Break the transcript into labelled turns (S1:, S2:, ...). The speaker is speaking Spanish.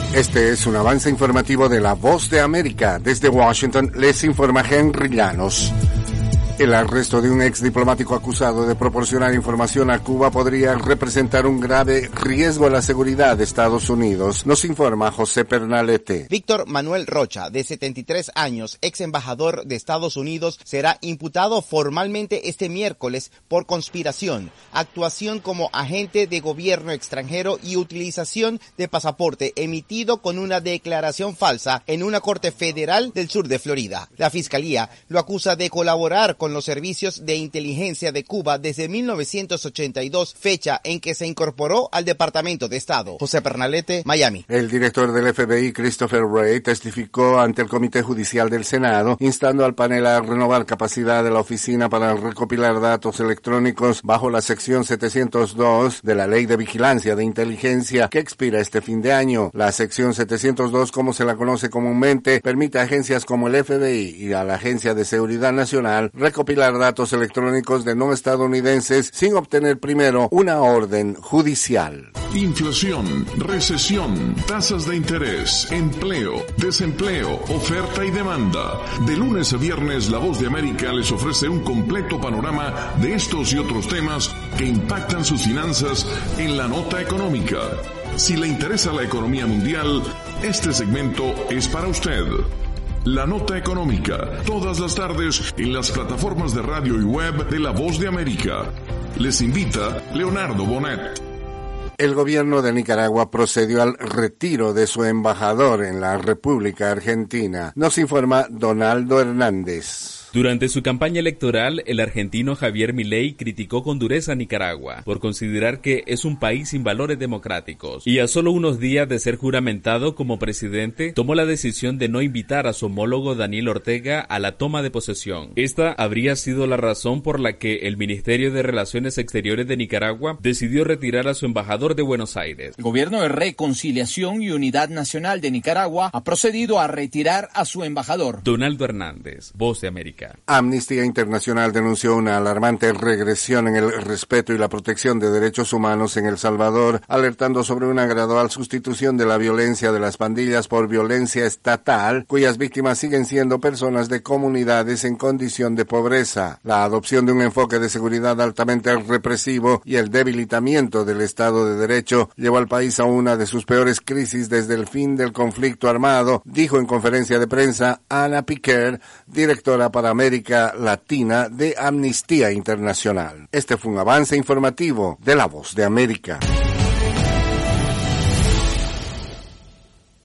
S1: Este es un avance informativo de La Voz de América. Desde Washington les informa Henry Llanos. El arresto de un ex diplomático acusado de proporcionar información a Cuba podría representar un grave riesgo a la seguridad de Estados Unidos, nos informa José Pernalete.
S2: Víctor Manuel Rocha, de 73 años, ex embajador de Estados Unidos, será imputado formalmente este miércoles por conspiración, actuación como agente de gobierno extranjero y utilización de pasaporte emitido con una declaración falsa en una corte federal del sur de Florida. La fiscalía lo acusa de colaborar con los servicios de inteligencia de Cuba desde 1982, fecha en que se incorporó al Departamento de Estado. José Pernalete, Miami.
S1: El director del FBI, Christopher Wray, testificó ante el Comité Judicial del Senado, instando al panel a renovar capacidad de la oficina para recopilar datos electrónicos bajo la sección 702 de la Ley de Vigilancia de Inteligencia que expira este fin de año. La sección 702, como se la conoce comúnmente, permite a agencias como el FBI y a la Agencia de Seguridad Nacional recopilar datos electrónicos de no estadounidenses sin obtener primero una orden judicial.
S3: Inflación, recesión, tasas de interés, empleo, desempleo, oferta y demanda. De lunes a viernes, La Voz de América les ofrece un completo panorama de estos y otros temas que impactan sus finanzas en la nota económica. Si le interesa la economía mundial, este segmento es para usted. La Nota Económica, todas las tardes en las plataformas de radio y web de La Voz de América. Les invita Leonardo Bonet.
S1: El gobierno de Nicaragua procedió al retiro de su embajador en la República Argentina. Nos informa Donaldo Hernández.
S4: Durante su campaña electoral, el argentino Javier Milei criticó con dureza a Nicaragua por considerar que es un país sin valores democráticos y a solo unos días de ser juramentado como presidente, tomó la decisión de no invitar a su homólogo Daniel Ortega a la toma de posesión. Esta habría sido la razón por la que el Ministerio de Relaciones Exteriores de Nicaragua decidió retirar a su embajador de Buenos Aires.
S5: El Gobierno de Reconciliación y Unidad Nacional de Nicaragua ha procedido a retirar a su embajador.
S4: Donaldo Hernández, Voz de América.
S1: Amnistía Internacional denunció una alarmante regresión en el respeto y la protección de derechos humanos en El Salvador, alertando sobre una gradual sustitución de la violencia de las pandillas por violencia estatal, cuyas víctimas siguen siendo personas de comunidades en condición de pobreza. La adopción de un enfoque de seguridad altamente represivo y el debilitamiento del Estado de Derecho llevó al país a una de sus peores crisis desde el fin del conflicto armado, dijo en conferencia de prensa Ana Piquer, directora para América Latina de Amnistía Internacional. Este fue un avance informativo de La Voz de América.